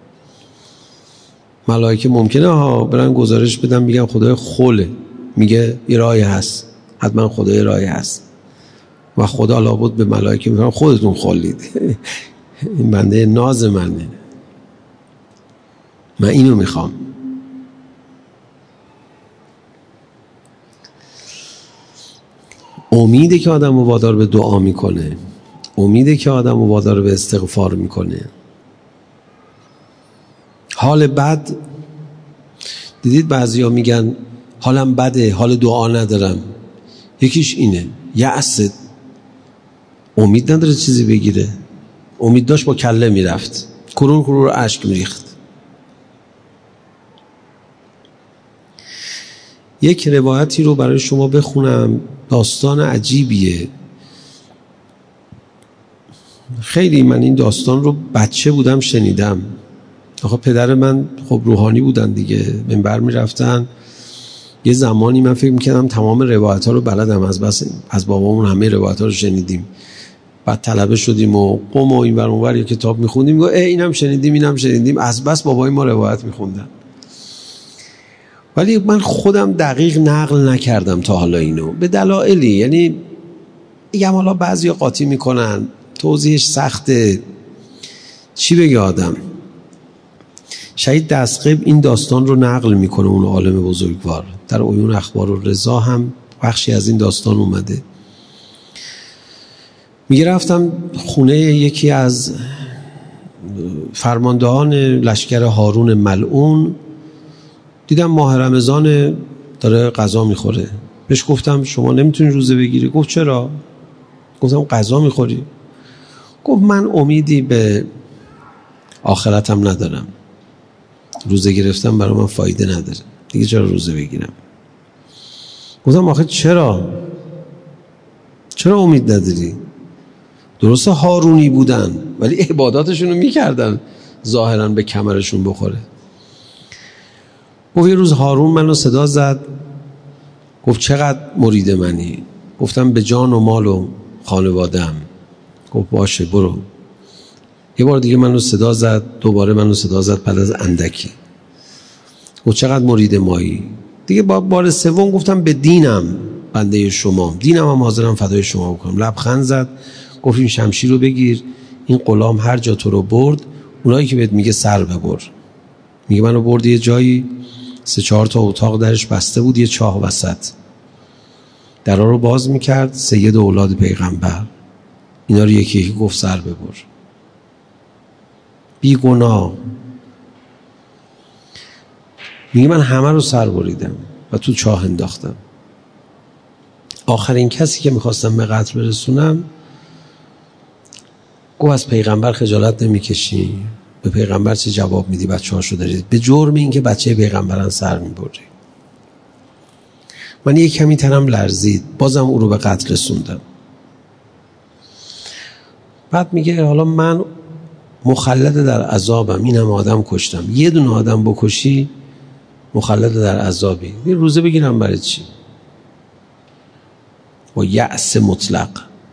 ملائکه ممکنه برن گزارش بدن میگن خدای خوله، میگه یه راهی هست، حتما خدای راهی هست، و خدا لابد به ملائکه میگه خودتون خولید، این بنده ناز منه، من اینو میخوام. امیده که آدم رو وادار به دعا میکنه، امیده که آدم رو وادار به استغفار میکنه. حال بد، دیدید بعضیا میگن حالم بده، حال دعا ندارم، یکیش اینه، یأس، امید نداره چیزی بگیره. امید داشت با کله میرفت، کرور اشک میریخت. یک روایتی رو برای شما بخونم، داستان عجیبیه خیلی. من این داستان رو بچه بودم شنیدم. آخه پدر من خب روحانی بودن دیگه، منبر میرفتن. یه زمانی من فکر میکردم تمام روایت ها رو بلدم، از بس از بابامون همه روایت ها رو شنیدیم. بعد طلبه شدیم و قم و این ور اون ور یه کتاب میخوندیم، گفت اینم شنیدیم، از بس بابای ما روایت میخوندن. ولی من خودم دقیق نقل نکردم تا حالا اینو، به دلایلی، یعنی میگم حالا بعضی قاطی میکنن، توضیحش سخته، چی بگه آدم. شهید دستقیب این داستان رو نقل میکنه، اون عالم بزرگوار، در عیون اخبار الرضا هم بخشی از این داستان اومده. میگه رفتم خونه یکی از فرماندهان لشکر هارون ملعون، دیدم ماه رمضان داره غذا میخوره. بهش گفتم شما نمیتونی روزه بگیری؟ گفت چرا؟ گفتم غذا میخوری؟ گفت من امیدی به آخرتم ندارم، روزه گرفتم برای من فایده نداره، دیگه چرا روزه بگیرم؟ گفتم آخه چرا امید نداری؟ درسته هارونی بودن ولی عباداتشون رو میکردن، ظاهرا به کمرشون بخوره. گفت یه روز هارون منو صدا زد، گفت چقدر مرید منی؟ گفتم به جان و مال و خانواده‌ام. گفت باشه برو. یه بار دیگه منو صدا زد، دوباره منو صدا زد بعد از اندکی. گفت چقدر مرید مایی؟ دیگه بار سوم گفتم به دینم بنده شما، دینم هم حاضرم فدای شما بکنم. لبخند زد، گفت این شمشیر رو بگیر، این غلام هر جا تو رو برد، اونایی که بهت میگه سر ببر. میگه منو برد یه جایی 3-4 تا اتاق درش بسته بود، یه چاه وسط، درها رو باز میکرد، سید اولاد پیغمبر اینا رو یکی یکی گفت سر ببر. بی گناه. میگه من همه رو سر بریدم و تو چاه انداختم. آخرین کسی که میخواستم به قتل برسونم گفت از پیغمبر خجالت نمیکشی؟ به پیغمبر چه جواب میدی؟ بچه‌هاشو دارید به جرم این که بچه پیغمبرن سر میبری. من یک کمی تنم لرزید، بازم او رو به قتل رسوندم. بعد میگه حالا من مخلد در عذابم، این هم آدم کشتم، یه دونه آدم بکشی مخلد در عذابی، یه روزه بگیرم برای چی؟ با یأس مطلق.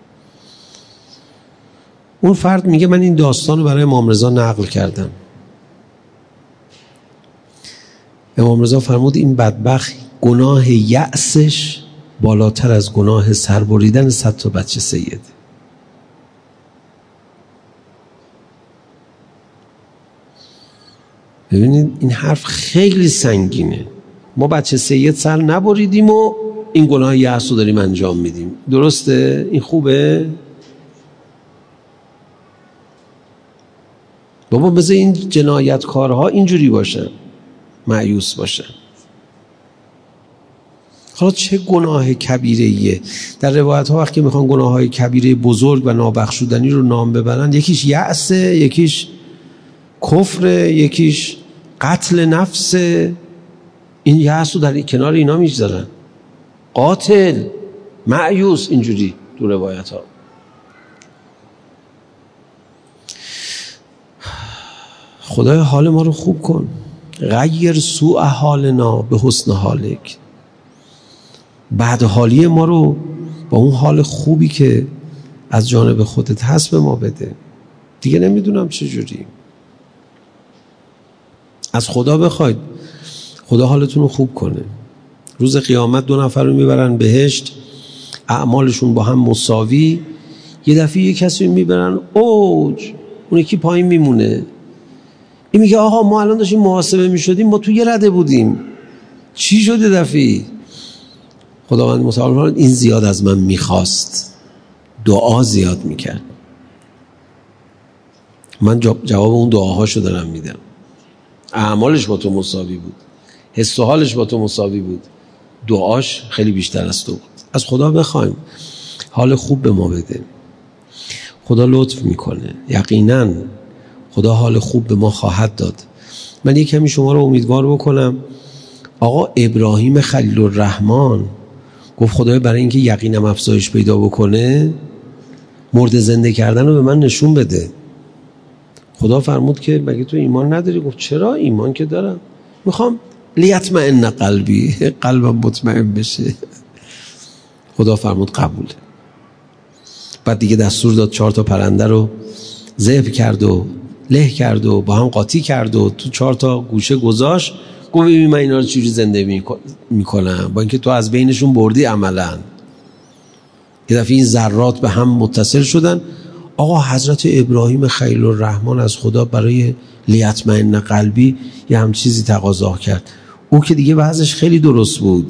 اون فرد میگه من این داستان رو برای امام رضا نقل کردم. امام رضا فرمود این بدبخت گناه یأسش بالاتر از گناه سربریدن 100 تا بچه سید. ببینید این حرف خیلی سنگینه. ما بچه سید سر نبریدیم و این گناه یأس رو داریم انجام میدیم. درسته؟ این خوبه؟ بابا بذار این جنایتکارها اینجوری باشن، مایوس باشن. حالا چه گناه کبیره‌ایه؟ در روایت ها وقتی میخوان گناه های کبیره بزرگ و نابخشودنی رو نام ببرن، یکیش یأسه، یکیش کفر، یکیش قتل نفس. این یأس رو در کنار اینا میذارن. قاتل، مایوس، اینجوری تو روایت ها. خدای حال ما رو خوب کن. غیر سوء حالنا به حسن حالک. بعد حالی ما رو با اون حال خوبی که از جانب خودت هست به ما بده. دیگه نمیدونم چجوری. از خدا بخواید خدا حالتون رو خوب کنه. روز قیامت 2 نفر رو میبرن بهشت، اعمالشون با هم مساوی. یه دفعه یه کسی رو میبرن اوج، اون یکی پایین میمونه. این میگه آقا ما الان داشتیم محاسبه میشدیم، ما تو یه رده بودیم، چی شده دفعه؟ خداوند متعال فرمود این زیاد از من میخواست، دعا زیاد میکرد، من جواب اون دعاهاشو دارم میدم. اعمالش با تو مساوی بود، حس و حالش با تو مساوی بود، دعاش خیلی بیشتر از تو بود. از خدا بخوایم حال خوب به ما بده. خدا لطف میکنه، یقینا خدا حال خوب به ما خواهد داد. من یک کمی شما رو امیدوار بکنم. آقا ابراهیم خلیل الرحمن گفت خدای برای اینکه یقینم افزایش پیدا بکنه مرد زنده کردن رو به من نشون بده. خدا فرمود که مگه تو ایمان نداری؟ گفت چرا؟ ایمان که دارم، میخوام لیطمئن قلبی، قلبم مطمئن بشه. خدا فرمود قبوله. بعد دیگه دستور داد 4 تا پرنده رو ذبح کرد و له کرد و با هم قاطی کرد و تو 4 تا گوشه گذاشت. گفت ببین من اینا رو چجوری زنده میکنم، با اینکه تو از بینشون بردی عملا. یه دفعه این ذرات به هم متصل شدن. آقا حضرت ابراهیم خلیل الرحمن از خدا برای لیطمئن قلبی یه هم چیزی تقاضا کرد. او که دیگه وضعش خیلی درست بود.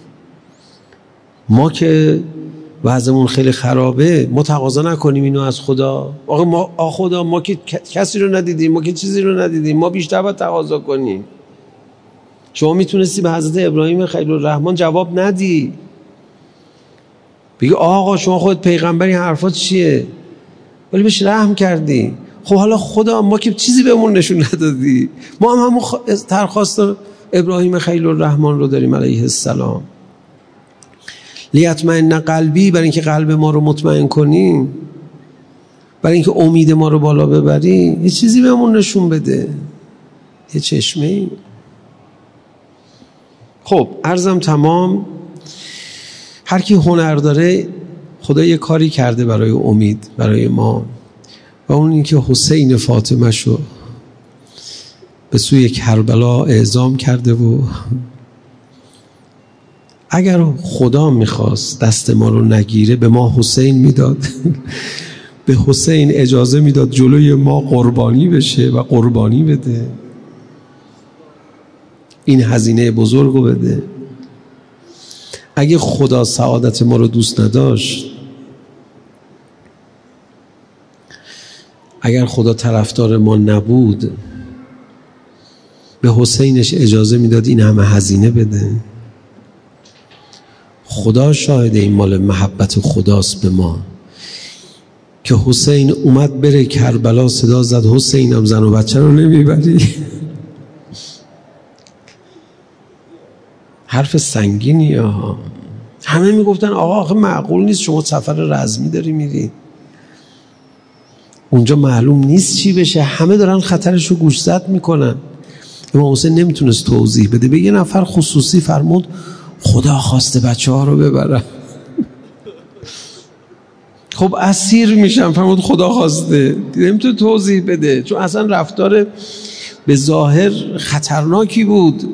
ما که وضعمون خیلی خرابه، ما تقاضا نکنیم اینو از خدا. آقا خدا ما که کسی رو ندیدیم، ما که چیزی رو ندیدیم، ما بیشتر باید تقاضا کنیم. شما میتونستی به حضرت ابراهیم خلیل الرحمن جواب ندی، بگی آقا شما خودت پیغمبری، حرفات چیه؟ ولی بهش رحم کردی. خب حالا خدا ما که چیزی بهمون نشون ندادی، ما هم همون درخواست ابراهیم خلیل الرحمن رو داریم علیه السلام. لیطمئن قلبی، برای اینکه قلب ما رو مطمئن کنی، برای اینکه امید ما رو بالا ببری، یه چیزی بهمون نشون بده، یه چشمه‌ای. خب عرضم تمام. هر کی هنر داره خدا یه کاری کرده برای امید برای ما، و اون اینکه حسین فاطمه شو به سوی کربلا اعزام کرده و اگر خدا میخواست دست ما رو نگیره به ما حسین میداد. به حسین اجازه میداد جلوی ما قربانی بشه و قربانی بده، این هزینه بزرگو بده. اگه خدا سعادت ما رو دوست نداشت، اگر خدا طرفدار ما نبود، به حسینش اجازه میداد این همه هزینه بده؟ خدا شاهد، این مال محبت خداست به ما که حسین اومد بره کربلا، صدا زد حسینم زن و بچه رو نمیبری؟ حرف سنگینی ها. همه میگفتن آقا آخه معقول نیست شما سفر رزمی داری میری اونجا معلوم نیست چی بشه، همه دارن خطرش رو گوشزد میکنن. امام حسین نمیتونست توضیح بده، به یه نفر خصوصی فرمود خدا خواسته بچه ها رو ببرن. خب اسیر میشن، فرمود خدا خواسته، نمیتونه توضیح بده چون اصلا رفتار به ظاهر خطرناکی بود.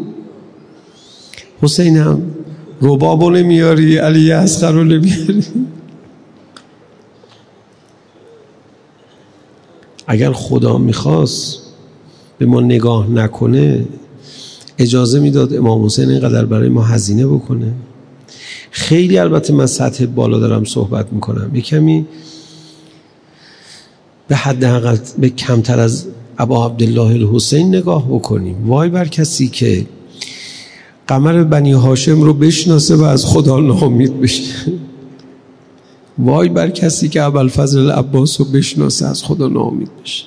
حسینم ربابو نمیاری، علی اصغر رو نمیاری. اگر خدا میخواست به ما نگاه نکنه اجازه میداد امام حسین اینقدر برای ما هزینه بکنه؟ خیلی البته من سطح بالا دارم صحبت میکنم، یه کمی به حداقل به کمتر از ابا عبدالله الحسین نگاه بکنیم. وای بر کسی که قمر بنی هاشم رو بشناسه و از خدا ناامید بشه. وای بر کسی که ابوالفضل العباس رو بشناسه از خدا ناامید بشه.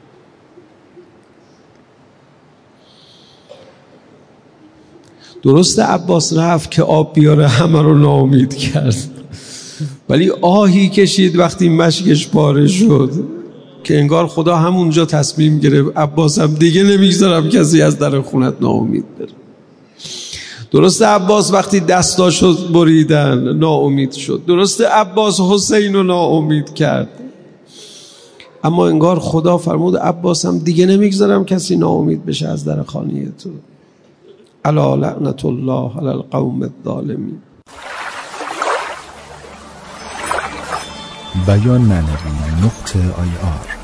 درسته عباس رفت که آب بیاره، همه رو ناامید کرد، ولی آهی کشید وقتی مشکش پاره شد که انگار خدا همونجا تصمیم گرفت عباسم دیگه نمیگذارم کسی از در خونت ناامید بره. درسته عباس وقتی دستاشو بریدن ناامید شد، درسته عباس حسین رو ناامید کرد، اما انگار خدا فرمود عباسم دیگه نمیگذارم کسی ناامید بشه از در خانه تو. الا لعنت الله علی القوم الظالمین. بیان معنوی .ir